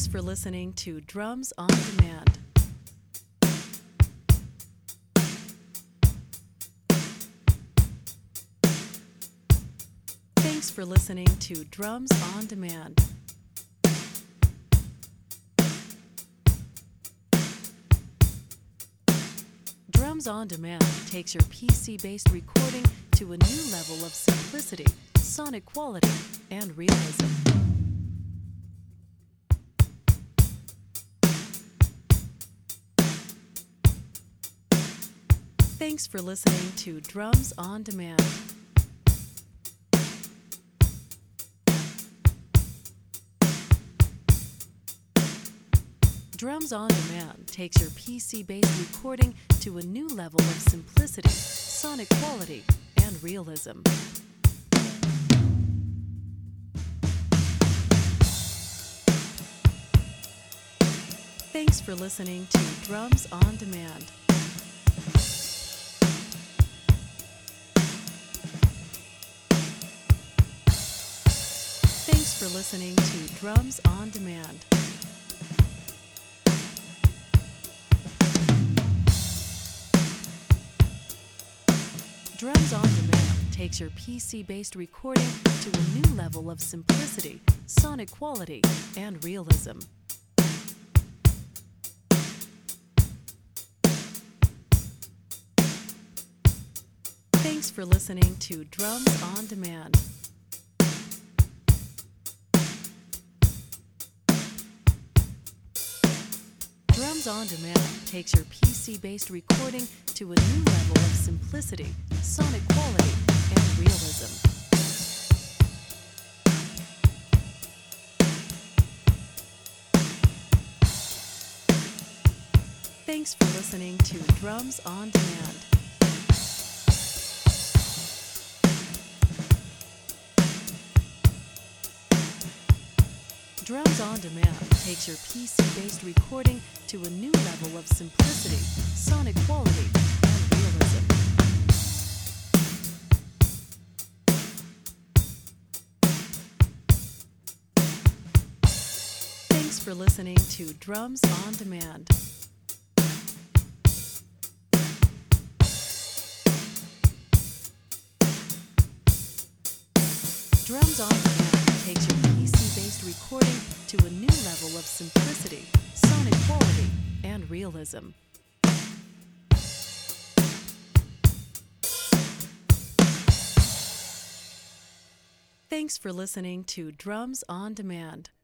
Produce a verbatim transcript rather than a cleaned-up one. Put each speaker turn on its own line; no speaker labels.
Thanks for listening to Drums on Demand. Thanks for listening to Drums on Demand. Drums on Demand takes your P C-based recording to a new level of simplicity, sonic quality, and realism. Thanks for listening to Drums on Demand. Drums on Demand takes your P C-based recording to a new level of simplicity, sonic quality, and realism. Thanks for listening to Drums on Demand. Thanks for listening to Drums on Demand. Drums on Demand takes your P C-based recording to a new level of simplicity, sonic quality, and realism. Thanks for listening to Drums on Demand. Drums on Demand takes your P C-based recording to a new level of simplicity, sonic quality, and realism. Thanks for listening to Drums on Demand. Drums on Demand takes your P C-based recording to a new level of simplicity, sonic quality, and realism. Thanks for listening to Drums on Demand. Drums on Demand takes your P C-based recording to a new level of simplicity, sonic quality, and realism. Thanks for listening to Drums on Demand.